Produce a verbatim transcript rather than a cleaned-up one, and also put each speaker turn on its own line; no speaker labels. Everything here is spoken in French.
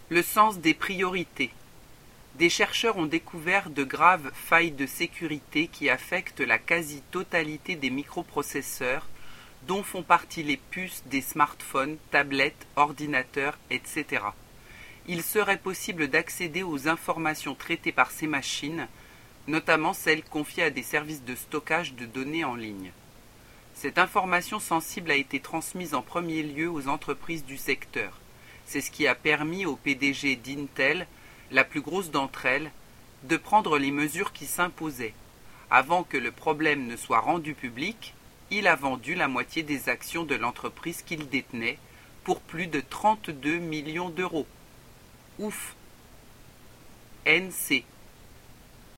Le sens des priorités. Des chercheurs ont découvert de graves failles de sécurité qui affectent la quasi-totalité des microprocesseurs, dont font partie les puces des smartphones, tablettes, ordinateurs, et cetera. Il serait possible d'accéder aux informations traitées par ces machines, notamment celles confiées à des services de stockage de données en ligne. Cette information sensible a été transmise en premier lieu aux entreprises du secteur. C'est ce qui a permis au P D G d'Intel, la plus grosse d'entre elles, de prendre les mesures qui s'imposaient. Avant que le problème ne soit rendu public, il a vendu la moitié des actions de l'entreprise qu'il détenait pour plus de trente-deux millions d'euros. Ouf. N C